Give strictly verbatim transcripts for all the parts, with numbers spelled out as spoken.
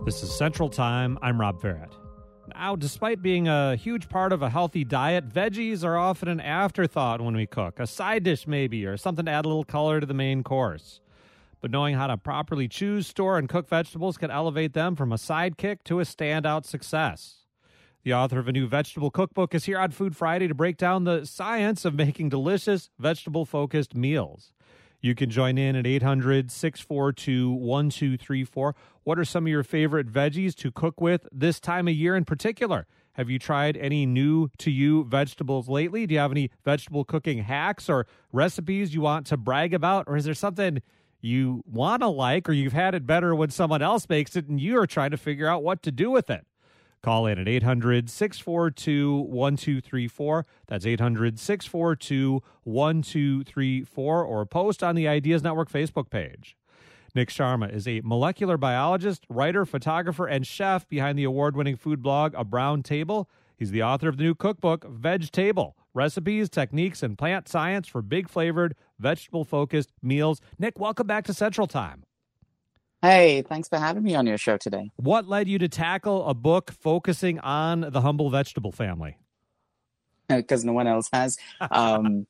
This is Central Time. I'm Rob Farrett. Now, despite being a huge part of a healthy diet, veggies are often an afterthought when we cook, a side dish maybe, or something to add a little color to the main course. But knowing how to properly choose, store, and cook vegetables can elevate them from a sidekick to a standout success. The author of a new vegetable cookbook is here on Food Friday to break down the science of making delicious, vegetable-focused meals. You can join in at eight hundred, six four two, one two three four. What are some of your favorite veggies to cook with this time of year in particular? Have you tried any new-to-you vegetables lately? Do you have any vegetable cooking hacks or recipes you want to brag about? Or is there something you want to like, or you've had it better when someone else makes it and you are trying to figure out what to do with it? Call in at eight hundred, six four two, one two three four. That's eight hundred, six four two, one two three four, or post on the Ideas Network Facebook page. Nick Sharma is a molecular biologist, writer, photographer, and chef behind the award-winning food blog A Brown Table. He's the author of the new cookbook, Veg Table: Recipes, Techniques, and Plant Science for Big-Flavored, Vegetable-Focused Meals. Nick, welcome back to Central Time. Hey, thanks for having me on your show today. What led you to tackle a book focusing on the humble vegetable family? Because no one else has. Um,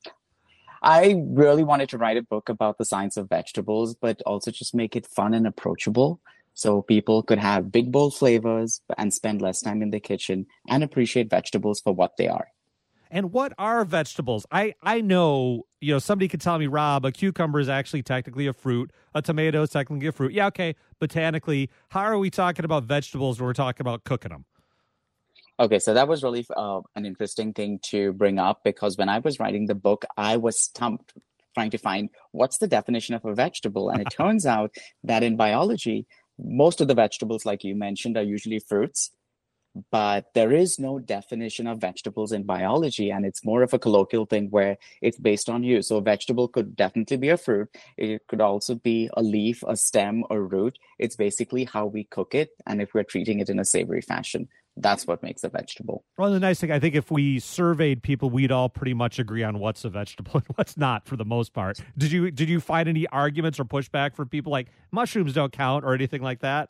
I really wanted to write a book about the science of vegetables, but also just make it fun and approachable so people could have big, bold flavors and spend less time in the kitchen and appreciate vegetables for what they are. And what are vegetables? I, I know, you know, somebody could tell me, Rob, a cucumber is actually technically a fruit. A tomato is technically a fruit. Yeah, okay, botanically. How are we talking about vegetables when we're talking about cooking them? Okay, so that was really uh, an interesting thing to bring up, because when I was writing the book, I was stumped trying to find what's the definition of a vegetable. And it turns out that in biology, most of the vegetables, like you mentioned, are usually fruits. But there is no definition of vegetables in biology, and it's more of a colloquial thing where it's based on use. So a vegetable could definitely be a fruit. It could also be a leaf, a stem, or root. It's basically how we cook it, and if we're treating it in a savory fashion, that's what makes a vegetable. Well, the nice thing, I think if we surveyed people, we'd all pretty much agree on what's a vegetable and what's not for the most part. Did you did you find any arguments or pushback for people like mushrooms don't count or anything like that?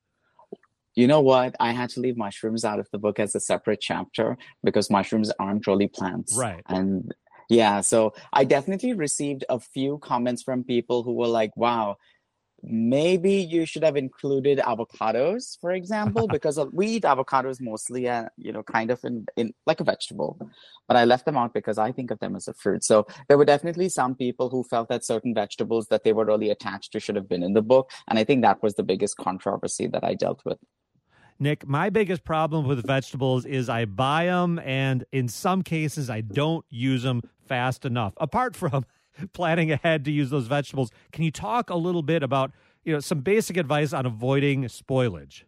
You know what? I had to leave mushrooms out of the book as a separate chapter because mushrooms aren't really plants. Right. And yeah, so I definitely received a few comments from people who were like, wow, maybe you should have included avocados, for example, because we eat avocados mostly, uh, you know, kind of in, in like a vegetable. But I left them out because I think of them as a fruit. So there were definitely some people who felt that certain vegetables that they were really attached to should have been in the book. And I think that was the biggest controversy that I dealt with. Nick, my biggest problem with vegetables is I buy them, and in some cases, I don't use them fast enough. Apart from planning ahead to use those vegetables, can you talk a little bit about, you know, some basic advice on avoiding spoilage?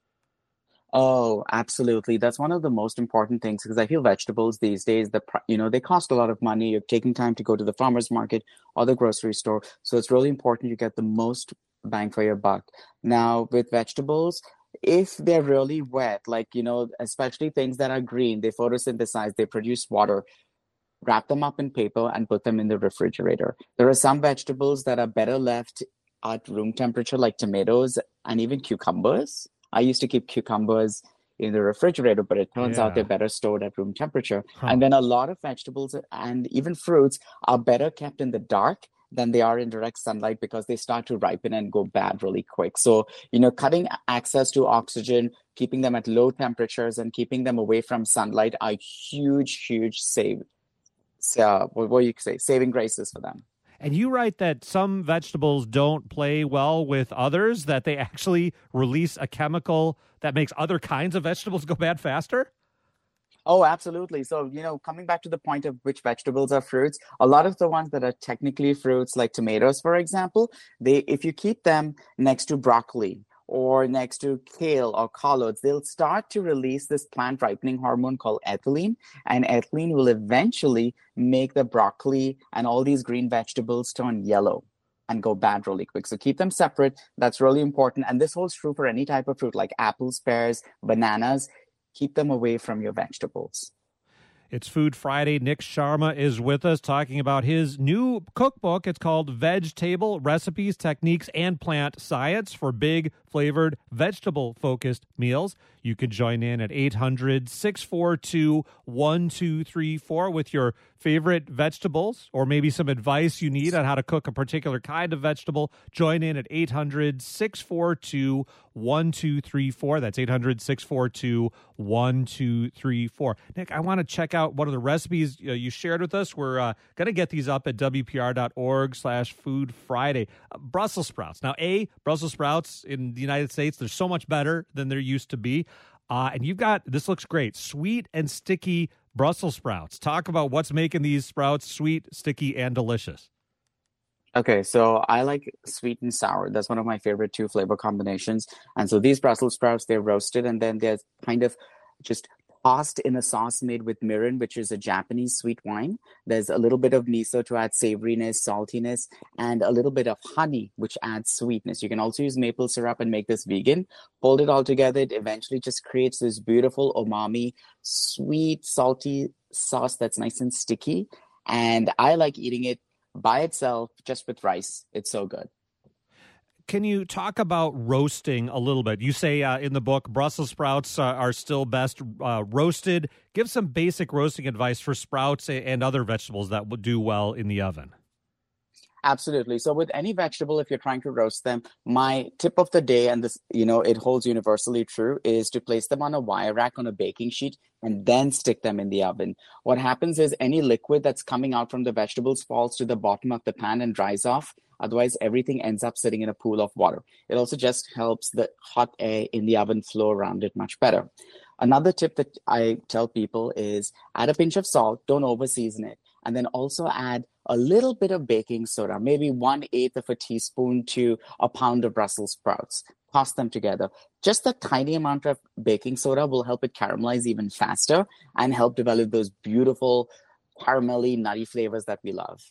Oh, absolutely. That's one of the most important things, because I feel vegetables these days, the you know, they cost a lot of money. You're taking time to go to the farmer's market or the grocery store. So it's really important you get the most bang for your buck. Now, with vegetables, if they're really wet, like, you know, especially things that are green, they photosynthesize, they produce water, wrap them up in paper and put them in the refrigerator. There are some vegetables that are better left at room temperature, like tomatoes and even cucumbers. I used to keep cucumbers in the refrigerator, but it turns Yeah. out they're better stored at room temperature. Huh. And then a lot of vegetables and even fruits are better kept in the dark than they are in direct sunlight, because they start to ripen and go bad really quick. So, you know, cutting access to oxygen, keeping them at low temperatures and keeping them away from sunlight are huge, huge save, uh, what do you say, saving graces for them. And you write that some vegetables don't play well with others, that they actually release a chemical that makes other kinds of vegetables go bad faster? Oh, absolutely. So, you know, coming back to the point of which vegetables are fruits, a lot of the ones that are technically fruits, like tomatoes, for example, they if you keep them next to broccoli or next to kale or collards, they'll start to release this plant ripening hormone called ethylene. And ethylene will eventually make the broccoli and all these green vegetables turn yellow and go bad really quick. So keep them separate. That's really important. And this holds true for any type of fruit like apples, pears, bananas. Keep them away from your vegetables. It's Food Friday. Nick Sharma is with us talking about his new cookbook. It's called Veg Table: Recipes, Techniques, and Plant Science for Big, Flavored, Vegetable-Focused Meals. You can join in at eight hundred, six four two, one two three four with your favorite vegetables or maybe some advice you need on how to cook a particular kind of vegetable. Join in at eight hundred, six four two, one two three four. That's eight hundred, six four two, one two three four. Nick, I want to check out one of the recipes uh, you shared with us. We're uh, going to get these up at W P R dot org slash Food Friday. Uh, Brussels sprouts. Now, A, Brussels sprouts in the United States, they're so much better than there used to be. Uh, and you've got, this looks great, sweet and sticky Brussels sprouts. Talk about what's making these sprouts sweet, sticky, and delicious. Okay, so I like sweet and sour. That's one of my favorite two flavor combinations. And so these Brussels sprouts, they're roasted and then they're kind of just tossed in a sauce made with mirin, which is a Japanese sweet wine. There's a little bit of miso to add savoriness, saltiness, and a little bit of honey, which adds sweetness. You can also use maple syrup and make this vegan. Hold it all together. It eventually just creates this beautiful umami, sweet, salty sauce that's nice and sticky. And I like eating it by itself, just with rice. It's so good. Can you talk about roasting a little bit? You say uh, in the book, Brussels sprouts uh, are still best uh, roasted. Give some basic roasting advice for sprouts and other vegetables that would do well in the oven. Absolutely. So with any vegetable, if you're trying to roast them, my tip of the day, and this, you know, it holds universally true, is to place them on a wire rack on a baking sheet and then stick them in the oven. What happens is any liquid that's coming out from the vegetables falls to the bottom of the pan and dries off. Otherwise, everything ends up sitting in a pool of water. It also just helps the hot air in the oven flow around it much better. Another tip that I tell people is add a pinch of salt, don't over season it. And then also add a little bit of baking soda, maybe one eighth of a teaspoon to a pound of Brussels sprouts. Toss them together. Just a tiny amount of baking soda will help it caramelize even faster and help develop those beautiful caramelly, nutty flavors that we love.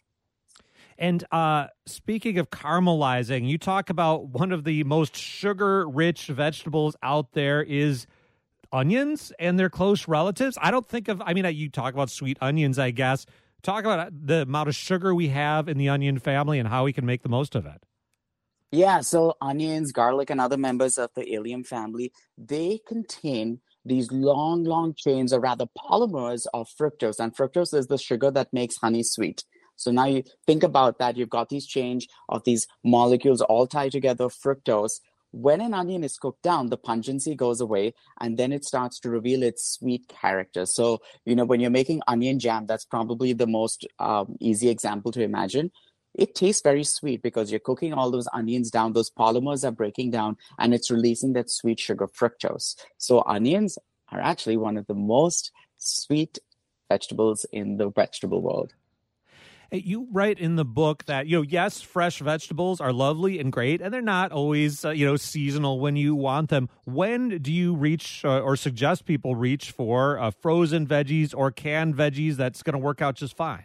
And uh, speaking of caramelizing, you talk about one of the most sugar-rich vegetables out there is onions and their close relatives. I don't think of, I mean, you talk about sweet onions, I guess. Talk about the amount of sugar we have in the onion family and how we can make the most of it. Yeah, so onions, garlic, and other members of the allium family, they contain these long, long chains, or rather polymers of fructose. And fructose is the sugar that makes honey sweet. So now you think about that. You've got these change of these molecules all tied together, fructose. When an onion is cooked down, the pungency goes away, and then it starts to reveal its sweet character. So, you know, when you're making onion jam, that's probably the most um, easy example to imagine. It tastes very sweet because you're cooking all those onions down. Those polymers are breaking down, and it's releasing that sweet sugar fructose. So onions are actually one of the most sweet vegetables in the vegetable world. Hey, you write in the book that, you know, yes, fresh vegetables are lovely and great, and they're not always, uh, you know, seasonal when you want them. When do you reach uh, or suggest people reach for uh, frozen veggies or canned veggies that's going to work out just fine?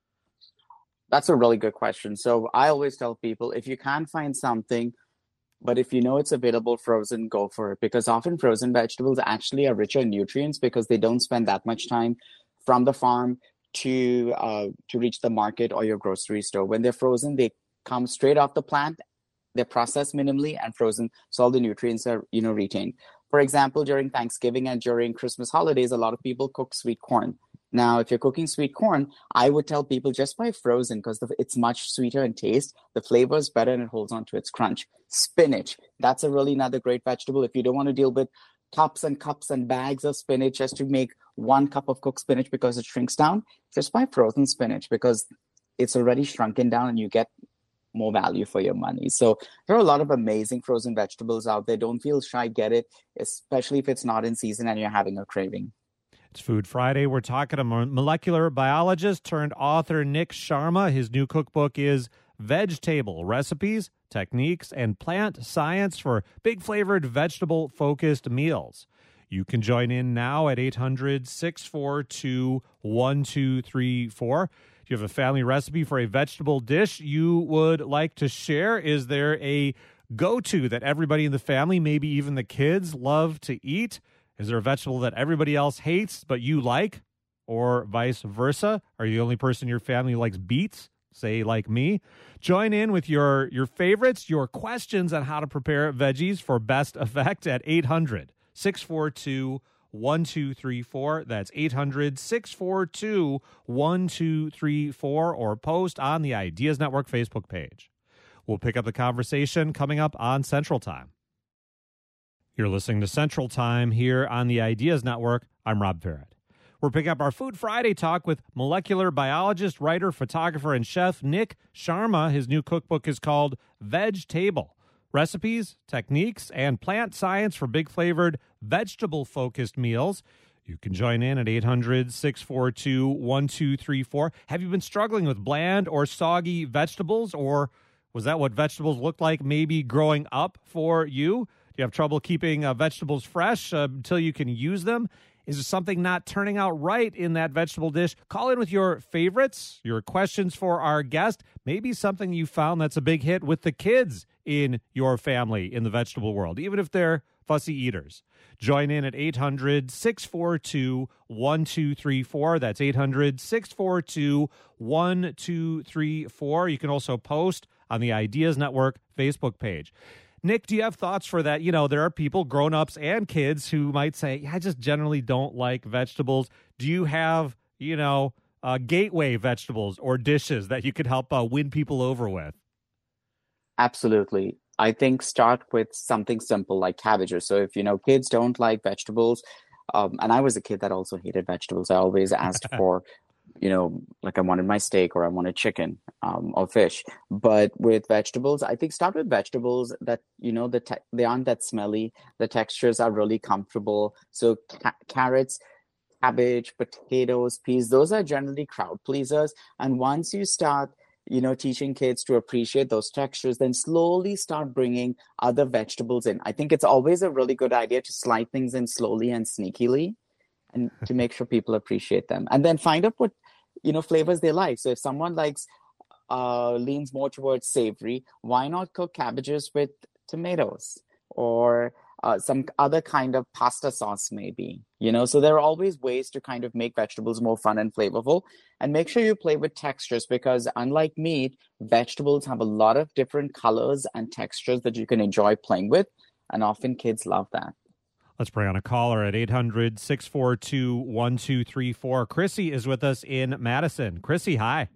That's a really good question. So I always tell people, if you can't find something, but if you know it's available frozen, go for it. Because often frozen vegetables actually are richer in nutrients because they don't spend that much time from the farm to uh, to reach the market or your grocery store. When they're frozen, they come straight off the plant. They're processed minimally and frozen, so all the nutrients are, you know, retained. For example, during Thanksgiving and during Christmas holidays, a lot of people cook sweet corn. Now, if you're cooking sweet corn, I would tell people just buy frozen because it's much sweeter in taste. The flavor is better and it holds on to its crunch. Spinach, that's a really another great vegetable. If you don't want to deal with cups and cups and bags of spinach just to make one cup of cooked spinach because it shrinks down, just buy frozen spinach because it's already shrunken down and you get more value for your money. So there are a lot of amazing frozen vegetables out there. Don't feel shy, get it, especially if it's not in season and you're having a craving. It's Food Friday. We're talking to molecular biologist turned author Nick Sharma. His new cookbook is Veg Table: Recipes, Techniques, and Plant Science for Big Flavored Vegetable-Focused Meals. You can join in now at eight hundred, six four two, one two three four. If you have a family recipe for a vegetable dish you would like to share, is there a go-to that everybody in the family, maybe even the kids, love to eat? Is there a vegetable that everybody else hates but you like? or vice versa? Are you the only person in your family who likes beets? Say like me. Join in with your, your favorites, your questions on how to prepare veggies for best effect at eight hundred, six four two, one two three four. That's eight hundred, six four two, one two three four, or post on the Ideas Network Facebook page. We'll pick up the conversation coming up on Central Time. You're listening to Central Time here on the Ideas Network. I'm Rob Barrett. We're picking up our Food Friday talk with molecular biologist, writer, photographer, and chef Nick Sharma. His new cookbook is called Veg Table: Recipes, Techniques, and Plant Science for Big Flavored, Vegetable-Focused Meals. You can join in at eight hundred, six four two, one two three four. Have you been struggling with bland or soggy vegetables, or was that what vegetables looked like maybe growing up for you? Do you have trouble keeping uh, vegetables fresh uh, until you can use them? Is there something not turning out right in that vegetable dish? Call in with your favorites, your questions for our guest, maybe something you found that's a big hit with the kids in your family in the vegetable world, even if they're fussy eaters. Join in at eight hundred, six four two, one two three four. That's eight hundred, six four two, one two three four. You can also post on the Ideas Network Facebook page. Nick, do you have thoughts for that? You know, there are people, grown-ups and kids, who might say, yeah, I just generally don't like vegetables. Do you have, you know, uh, gateway vegetables or dishes that you could help uh, win people over with? Absolutely. I think start with something simple like cabbages. So if, you know, kids don't like vegetables, um, and I was a kid that also hated vegetables. I always asked for, you know, like I wanted my steak or I wanted chicken um, or fish. But with vegetables, I think start with vegetables that, you know, the te- they aren't that smelly. The textures are really comfortable. So ca- carrots, cabbage, potatoes, peas, those are generally crowd pleasers. And once you start, you know, teaching kids to appreciate those textures, then slowly start bringing other vegetables in. I think it's always a really good idea to slide things in slowly and sneakily, and to make sure people appreciate them. And then find out what, you know, flavors they like. So if someone likes, uh, leans more towards savory, why not cook cabbages with tomatoes or uh, some other kind of pasta sauce maybe, you know? So there are always ways to kind of make vegetables more fun and flavorful. And make sure you play with textures, because unlike meat, vegetables have a lot of different colors and textures that you can enjoy playing with. And often kids love that. Let's bring on a caller at eight hundred, six four two, one two three four. Chrissy is with us in Madison. Chrissy, hi.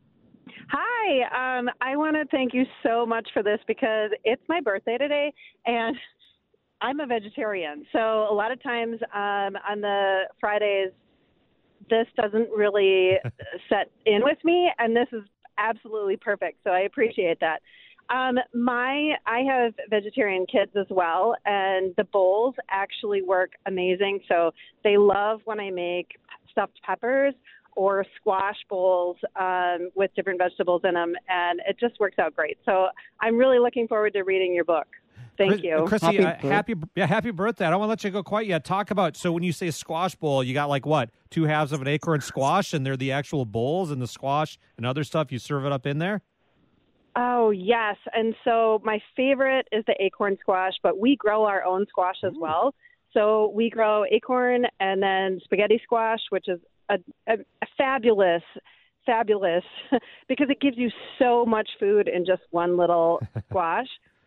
Hi. Um, I want to thank you so much for this, because it's my birthday today, and I'm a vegetarian. So a lot of times um, on the Fridays, this doesn't really set in with me, and this is absolutely perfect. So I appreciate that. Um, my, I have vegetarian kids as well, and the bowls actually work amazing. So they love when I make stuffed peppers or squash bowls um, with different vegetables in them, and it just works out great. So I'm really looking forward to reading your book. Thank Chris, you. Chrissy, happy, uh, happy, yeah, happy birthday. I don't want to let you go quite yet. Talk about, so when you say squash bowl, you got like what, two halves of an acorn squash, and they're the actual bowls and the squash and other stuff. You serve it up in there? Oh, yes. And so my favorite is the acorn squash, but we grow our own squash as well. So we grow acorn and then spaghetti squash, which is a, a, a fabulous, fabulous, because it gives you so much food in just one little squash.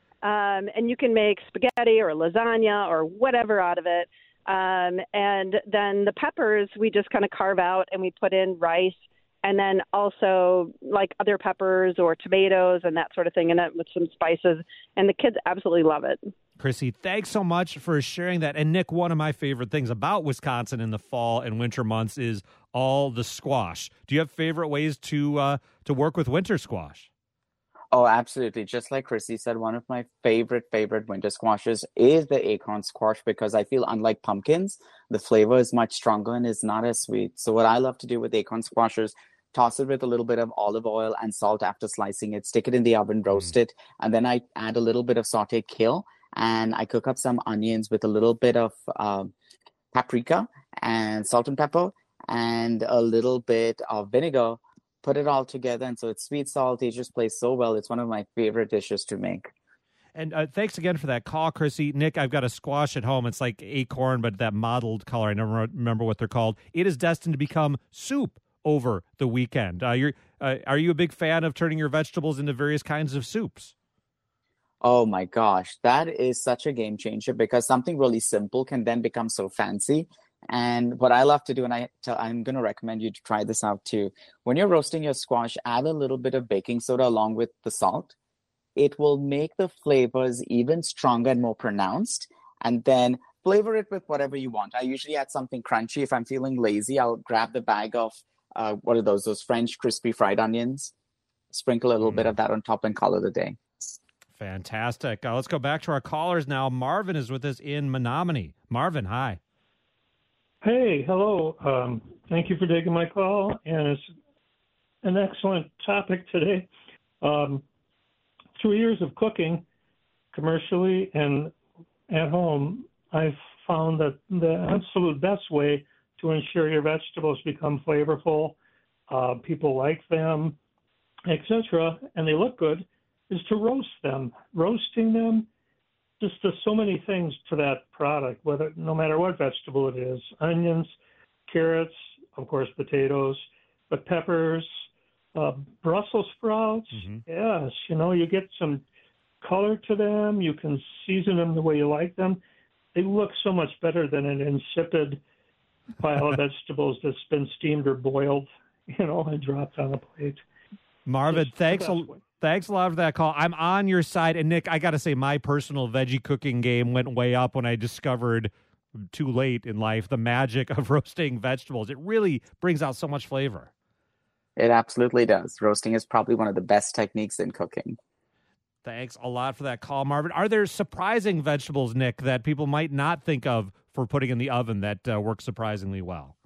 Um, and you can make spaghetti or lasagna or whatever out of it. Um, and then the peppers, we just kind of carve out and we put in rice, and then also like other peppers or tomatoes and that sort of thing in it with some spices. And the kids absolutely love it. Chrissy, thanks so much for sharing that. And Nick, one of my favorite things about Wisconsin in the fall and winter months is all the squash. Do you have favorite ways to uh, to work with winter squash? Oh, absolutely. Just like Chrissy said, one of my favorite, favorite winter squashes is the acorn squash, because I feel unlike pumpkins, the flavor is much stronger and is not as sweet. So what I love to do with acorn squashes, toss it with a little bit of olive oil and salt after slicing it, stick it in the oven, roast mm. it, and then I add a little bit of sauteed kale, and I cook up some onions with a little bit of uh, paprika and salt and pepper and a little bit of vinegar. Put it all together, and so it's sweet, salty. It just plays so well. It's one of my favorite dishes to make. And uh, thanks again for that call, Chrissy. Nick, I've got a squash at home. It's like acorn, but that mottled color. I never remember what they're called. It is destined to become soup over the weekend. Uh, you're, uh, are you a big fan of turning your vegetables into various kinds of soups? Oh my gosh, that is such a game changer because something really simple can then become so fancy. And what I love to do, and I tell, I'm going to recommend you to try this out too. When you're roasting your squash, add a little bit of baking soda along with the salt. It will make the flavors even stronger and more pronounced. And then flavor it with whatever you want. I usually add something crunchy. If I'm feeling lazy, I'll grab the bag of, uh, what are those, those French crispy fried onions, sprinkle a little mm. bit of that on top and call it a day. Fantastic. Uh, let's go back to our callers now. Marvin is with us in Menominee. Marvin, hi. Hey, hello. Um, thank you for taking my call, and it's an excellent topic today. Um, through years of cooking, commercially and at home, I've found that the absolute best way to ensure your vegetables become flavorful, uh, people like them, et cetera, and they look good, is to roast them. Roasting them, just there's so many things to that product, whether no matter what vegetable it is, onions, carrots, of course potatoes, but peppers, uh, Brussels sprouts. Mm-hmm. Yes, you know, you get some color to them. You can season them the way you like them. They look so much better than an insipid pile of vegetables that's been steamed or boiled, you know, and dropped on a plate. Marvin, just thanks a Thanks a lot for that call. I'm on your side. And, Nick, I got to say my personal veggie cooking game went way up when I discovered, too late in life, the magic of roasting vegetables. It really brings out so much flavor. It absolutely does. Roasting is probably one of the best techniques in cooking. Thanks a lot for that call, Marvin. Are there surprising vegetables, Nick, that people might not think of for putting in the oven that uh, work surprisingly well?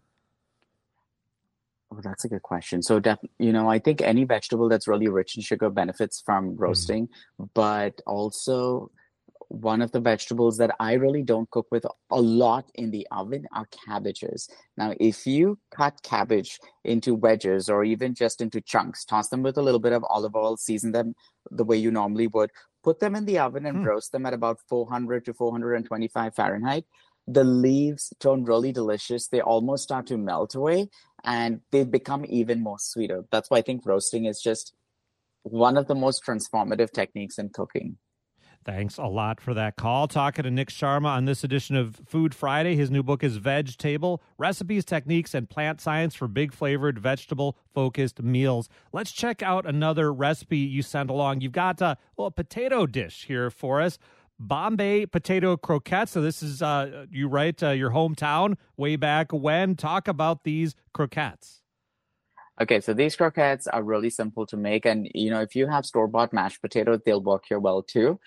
Oh, that's a good question. So, def- you know, I think any vegetable that's really rich in sugar benefits from roasting, mm-hmm. but also one of the vegetables that I really don't cook with a lot in the oven are cabbages. Now, if you cut cabbage into wedges or even just into chunks, toss them with a little bit of olive oil, season them the way you normally would, put them in the oven and hmm. roast them at about four hundred to four twenty-five Fahrenheit. The leaves turn really delicious. They almost start to melt away and they become even more sweeter. That's why I think roasting is just one of the most transformative techniques in cooking. Thanks a lot for that call. Talking to Nick Sharma on this edition of Food Friday. His new book is Veg Table, Recipes, Techniques, and Plant Science for Big Flavored, Vegetable-Focused Meals. Let's check out another recipe you sent along. You've got a, well, a potato dish here for us. Bombay potato croquettes. So this is, uh, you write, uh, your hometown way back when. Talk about these croquettes. Okay, so these croquettes are really simple to make. And, you know, if you have store-bought mashed potatoes, they'll work here well too.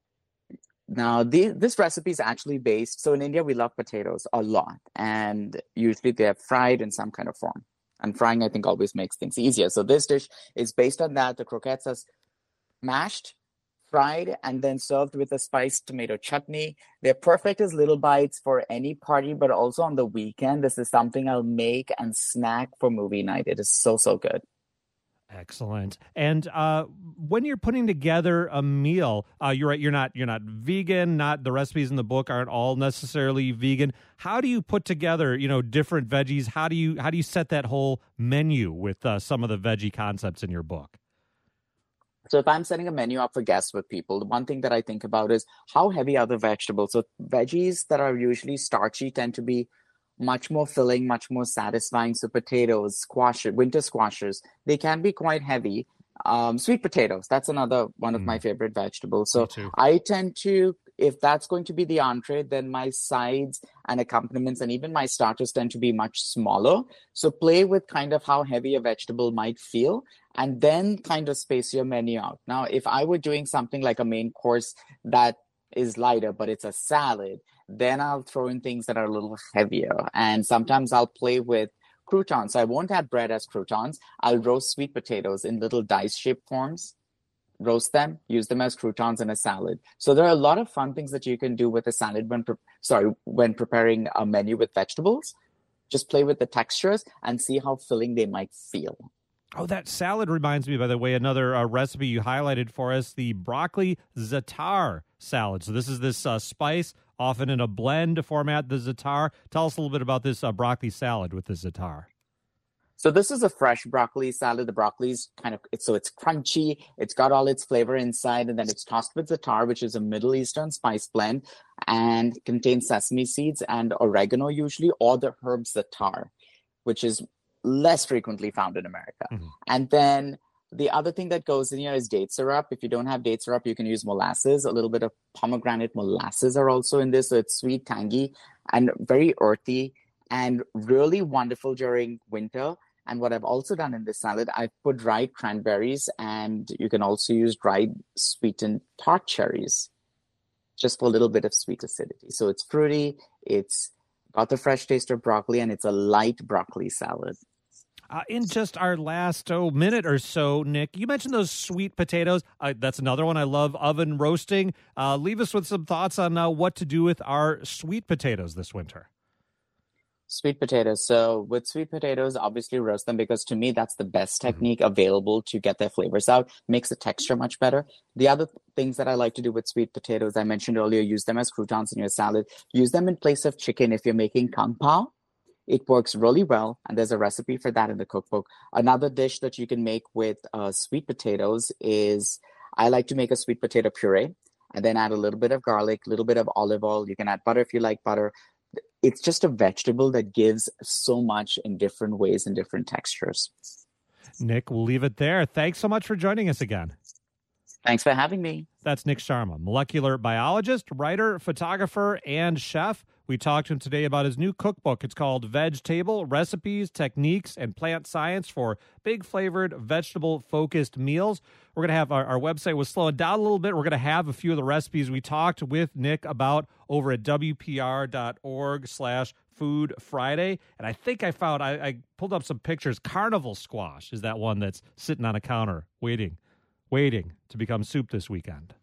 Now, the, this recipe is actually based, so in India, we love potatoes a lot. And usually they're fried in some kind of form. And frying, I think, always makes things easier. So this dish is based on that. The croquettes are mashed, fried, and then served with a spiced tomato chutney. They're perfect as little bites for any party, but also on the weekend. This is something I'll make and snack for movie night. It is so, so good. Excellent. And uh, when you're putting together a meal, uh, you're right, you're not you're not vegan, not the recipes in the book aren't all necessarily vegan. How do you put together, you know, different veggies? How do you how do you set that whole menu with uh, some of the veggie concepts in your book? So if I'm setting a menu up for guests with people, the one thing that I think about is how heavy are the vegetables? So veggies that are usually starchy tend to be much more filling, much more satisfying. So potatoes, squashes, winter squashes, they can be quite heavy. Um, sweet potatoes, that's another one of mm. my favorite vegetables. So I tend to, if that's going to be the entree, then my sides and accompaniments and even my starters tend to be much smaller. So play with kind of how heavy a vegetable might feel and then kind of space your menu out. Now, if I were doing something like a main course that is lighter, but it's a salad, then I'll throw in things that are a little heavier. And sometimes I'll play with croutons. So I won't add bread as croutons. I'll roast sweet potatoes in little dice-shaped forms, roast them, use them as croutons in a salad. So there are a lot of fun things that you can do with a salad when, pre- sorry, when preparing a menu with vegetables. Just play with the textures and see how filling they might feel. Oh, that salad reminds me, by the way, another uh, recipe you highlighted for us, the broccoli za'atar salad. So this is this uh, spice, often in a blend format, the za'atar. Tell us a little bit about this uh, broccoli salad with the za'atar. So this is a fresh broccoli salad. The broccoli's kind of, it's, so it's crunchy. It's got all its flavor inside, and then it's tossed with za'atar, which is a Middle Eastern spice blend, and contains sesame seeds and oregano usually, or the herb za'atar, which is less frequently found in America. Mm-hmm. And then the other thing that goes in here is date syrup. If you don't have date syrup, you can use molasses. A little bit of pomegranate molasses are also in this. So it's sweet, tangy, and very earthy, and really wonderful during winter. And what I've also done in this salad, I've put dried cranberries, and you can also use dried sweetened tart cherries, just for a little bit of sweet acidity. So it's fruity, it's got the fresh taste of broccoli, and it's a light broccoli salad. Uh, in just our last oh, minute or so, Nick, you mentioned those sweet potatoes. Uh, that's another one I love, oven roasting. Uh, leave us with some thoughts on uh, what to do with our sweet potatoes this winter. Sweet potatoes. So with sweet potatoes, obviously roast them, because to me, that's the best technique available to get their flavors out. Makes the texture much better. The other things that I like to do with sweet potatoes, I mentioned earlier, use them as croutons in your salad. Use them in place of chicken if you're making kung pao. It works really well, and there's a recipe for that in the cookbook. Another dish that you can make with uh, sweet potatoes is, I like to make a sweet potato puree and then add a little bit of garlic, a little bit of olive oil. You can add butter if you like butter. It's just a vegetable that gives so much in different ways and different textures. Nick, we'll leave it there. Thanks so much for joining us again. Thanks for having me. That's Nick Sharma, molecular biologist, writer, photographer, and chef. We talked to him today about his new cookbook. It's called Veg Table, Recipes, Techniques, and Plant Science for Big Flavored, Vegetable-Focused Meals. We're going to have our, our website was slowing down a little bit. We're going to have a few of the recipes we talked with Nick about over at W P R dot org slash Food Friday. And I think I found, I, I pulled up some pictures. Carnival squash is that one that's sitting on a counter waiting, waiting to become soup this weekend.